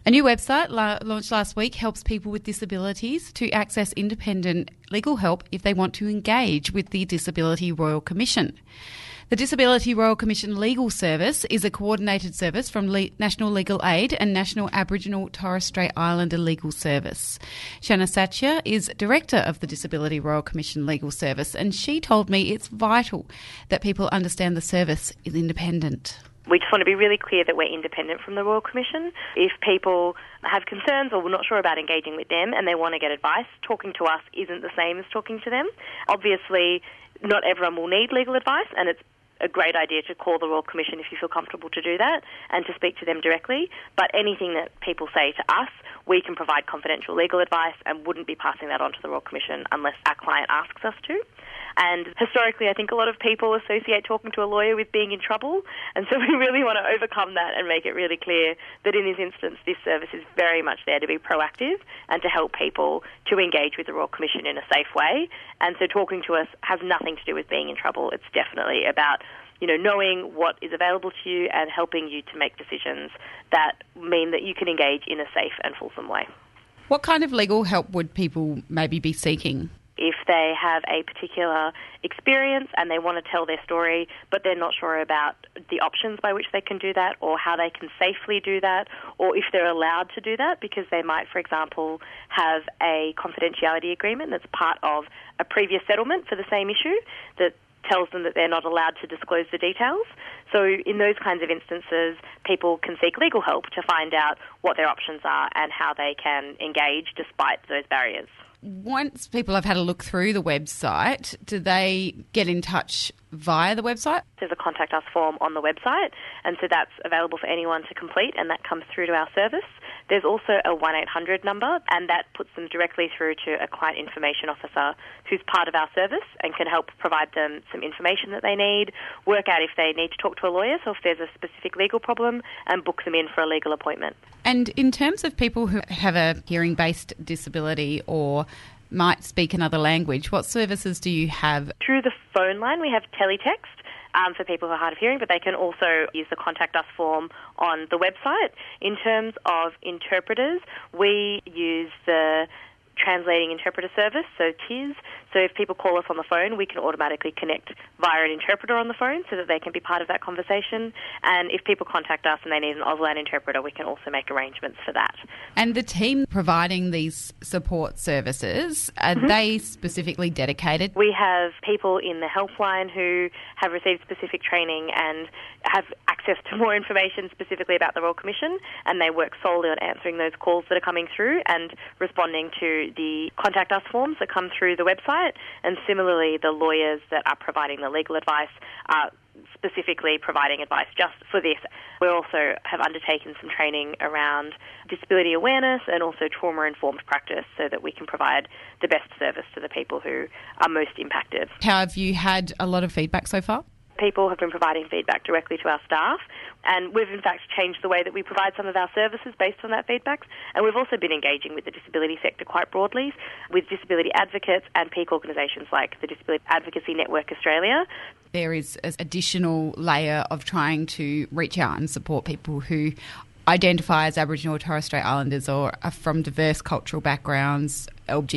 A new website launched last week helps people with disabilities to access independent legal help if they want to engage with the Disability Royal Commission. The Disability Royal Commission Legal Service is a coordinated service from National Legal Aid and National Aboriginal Torres Strait Islander Legal Service. Shanna Satcher is Director of the Disability Royal Commission Legal Service, and she told me it's vital that people understand the service is independent. We just want to be really clear that we're independent from the Royal Commission. If people have concerns or we're not sure about engaging with them and they want to get advice, talking to us isn't the same as talking to them. Obviously, not everyone will need legal advice, and it's a great idea to call the Royal Commission if you feel comfortable to do that and to speak to them directly. But anything that people say to us, we can provide confidential legal advice and wouldn't be passing that on to the Royal Commission unless our client asks us to. And historically, I think a lot of people associate talking to a lawyer with being in trouble, and so we really want to overcome that and make it really clear that in this instance, this service is very much there to be proactive and to help people to engage with the Royal Commission in a safe way. And so talking to us has nothing to do with being in trouble. It's definitely about knowing what is available to you and helping you to make decisions that mean that you can engage in a safe and fulsome way. What kind of legal help would people maybe be seeking? If they have a particular experience and they want to tell their story, but they're not sure about the options by which they can do that or how they can safely do that, or if they're allowed to do that because they might, for example, have a confidentiality agreement that's part of a previous settlement for the same issue that tells them that they're not allowed to disclose the details. So in those kinds of instances, people can seek legal help to find out what their options are and how they can engage despite those barriers. Once people have had a look through the website, do they get in touch via the website? There's a contact us form on the website, and so that's available for anyone to complete, and that comes through to our service. There's also a 1-800 number, and that puts them directly through to a client information officer who's part of our service and can help provide them some information that they need, work out if they need to talk to a lawyer, so if there's a specific legal problem, and book them in for a legal appointment. And in terms of people who have a hearing-based disability or might speak another language, what services do you have? Through the phone line, we have teletext for people who are hard of hearing, but they can also use the Contact Us form on the website. In terms of interpreters, we use the Translating Interpreter Service, so TIS. So if people call us on the phone, we can automatically connect via an interpreter on the phone so that they can be part of that conversation. And if people contact us and they need an Auslan interpreter, we can also make arrangements for that. And the team providing these support services, are they specifically dedicated? We have people in the helpline who have received specific training and have access to more information specifically about the Royal Commission, and they work solely on answering those calls that are coming through and responding to the Contact Us forms that come through the website. And similarly, the lawyers that are providing the legal advice are specifically providing advice just for this. We also have undertaken some training around disability awareness and also trauma-informed practice so that we can provide the best service to the people who are most impacted. Have you had a lot of feedback so far? People have been providing feedback directly to our staff, and we've in fact changed the way that we provide some of our services based on that feedback. And we've also been engaging with the disability sector quite broadly, with disability advocates and peak organisations like the Disability Advocacy Network Australia. There is an additional layer of trying to reach out and support people who identify as Aboriginal or Torres Strait Islanders or are from diverse cultural backgrounds,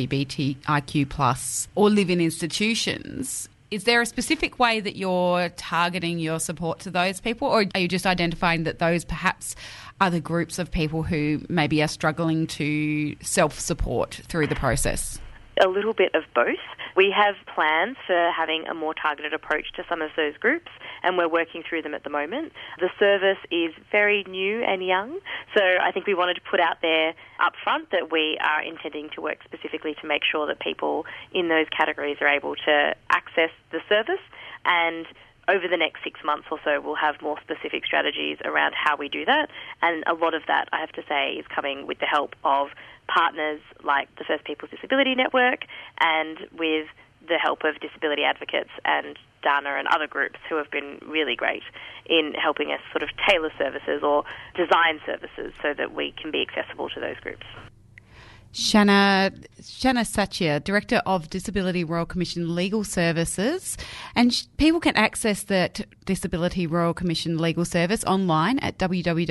LGBTIQ+, or live in institutions. Is there a specific way that you're targeting your support to those people, or are you just identifying that those perhaps are the groups of people who maybe are struggling to self-support through the process? A little bit of both. We have plans for having a more targeted approach to some of those groups, and we're working through them at the moment. The service is very new and young, so I think we wanted to put out there up front that we are intending to work specifically to make sure that people in those categories are able to access the service, and over the next 6 months or so, we'll have more specific strategies around how we do that. And a lot of that, I have to say, is coming with the help of partners like the First Peoples Disability Network and with the help of disability advocates and Dana and other groups who have been really great in helping us sort of tailor services or design services so that we can be accessible to those groups. Shanna Sachia, Director of Disability Royal Commission Legal Services. And people can access that Disability Royal Commission Legal Service online at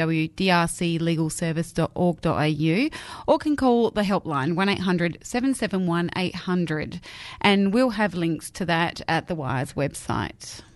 www.drclegalservice.org.au or can call the helpline 1800 771 800. And we'll have links to that at the Wires website.